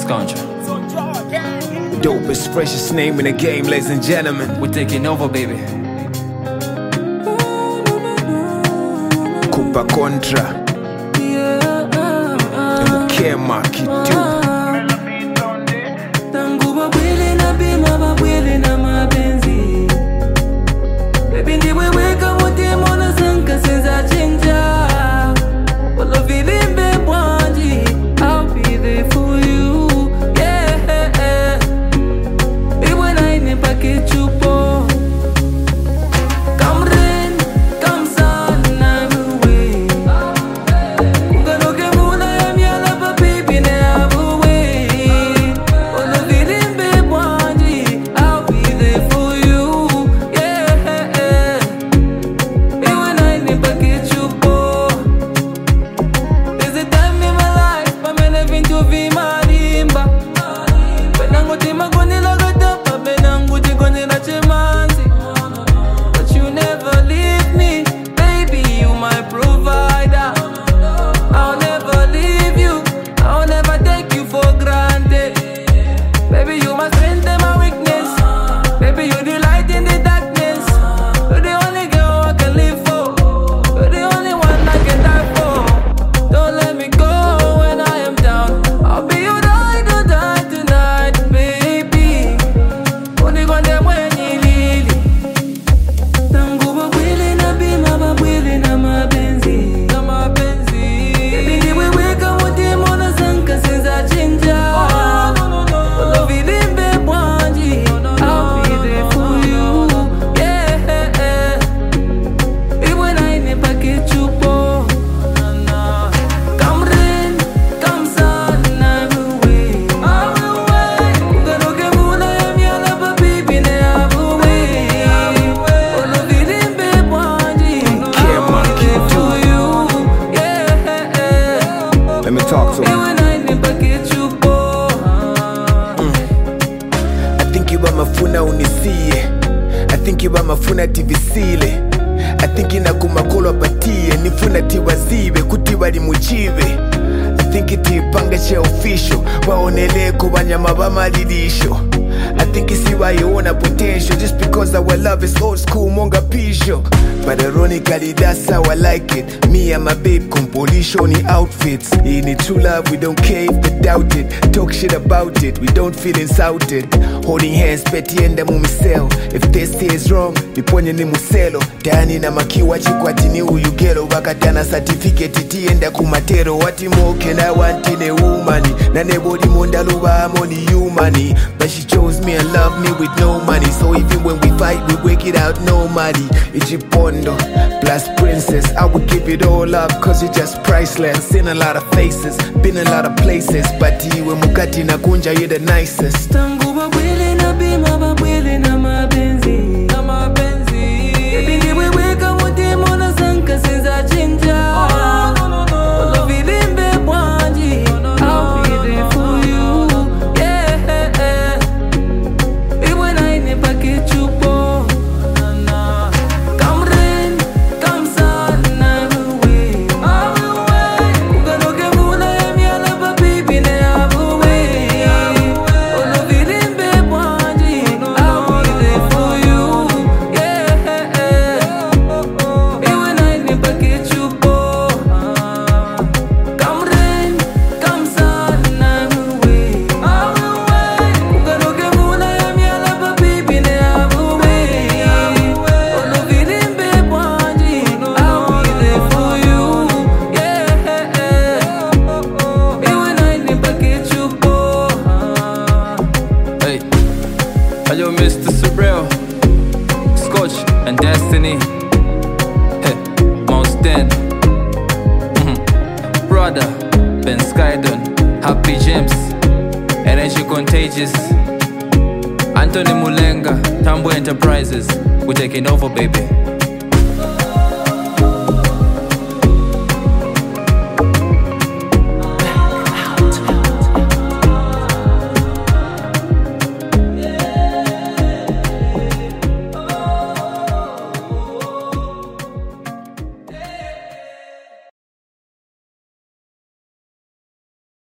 Scoundrel. The dopest, freshest name in the game, ladies and gentlemen. We're taking over, baby. Kupa Contra Mukema Kitu. Tangu babwele na bima babwele na mapenzi. Baby ndiwe weka wote mwana sanka senza chenja. Wala vilimbe bwanji, I'll be there for you. Yeah. Iwe na ine pake chupo. Come rain, come sun, I'm away. Uganoke muna ya miala pa baby ne away. Wala vilimbe bwanji, I'll be there for you. Yeah. Iwe na ine pake chupo. There's a time in my life, I'm living to be marimba. Benangu tima kone lagatapa, benangu jikone na chemanzi. But you never leave me, baby, you my provider. I'll never leave you, I'll never take you for granted. Baby, you my strength and my weakness. Baby, you the light in the darkness. You're the only girl I can live for. You're the only one I can die for. Don't let me go when I am down. I'll be your ride or die tonight, baby. Only one day when you leave. Tangu babwele na bima babwele na mapenzi. Na mapenzi. Baby ndiwe weka wote mwana sanka senza chenja. Wala vilimbe bwanji, I'll be there for you. Yeah. Iwe na ine pake chupo. Come rain, come sun, I'm away. Uganoke muna ya miala pa baby ne away. Wala vilimbe bwanji, I'll be there for you. Yeah. Let me talk to him. Iwe na ine pake chupo. I think you mafuna unisiye. I think you mafuna tivisile. I think inakumakolo apatie. Nifuna tiwazibe kuti bali muchibe. I think itipanga che official. Waonele kubanyama bamalilisho. I think you see why you want a potential. Just because our love is old school, monga pisho. But ironically, that's how I like it. Me and my babe, composition in outfits. In it true love, we don't care if they doubt it. Talk shit about it, we don't feel insulted. Holding hands, petty and mumisel. If this is wrong, niponye ni muselo. Tayani na makiwa chikwati ni uyugelo. Wakatana certificate iti enda kumatero. Wati more can I want in a woman? Na nebody monda luba money humani. But she chose me and loved me with no money. So even when we fight, we work it out, no money. Ichipondo plus princess, I would give it all up cause you're just priceless. Seen a lot of faces, been a lot of places. But iwe mukati na kunja, you're the nicest. Tangu babwele na bima babwele na mapenzi. Na mapenzi. Baby ndiwe weka wote mwana sanka senza chenja. Wala vilimbe bwanji, I'll be there for you. Yeah. Iwe na ine pake chupo. Come rain, come sun, I'm away. Uganoke muna ya miala pa baby ne away. Wala vilimbe bwanji, I'll be there for you. Yeah. Iwe na ine pake chupo. Come rain, come sun, I'm away. Uganoke muna ya miala pa baby ne away. Wala vilimbe bwanji, I'll be there for you. Yeah. Iwe na ine pake chupo. Hey, yo, Mr. Surreal, Scotch and Destiny. Hey, Mouse Den. Brother, Ben Skydon, Happy James, Energy Contagious, Anthony Mulenga, Tambo Enterprises. We're taking over, baby.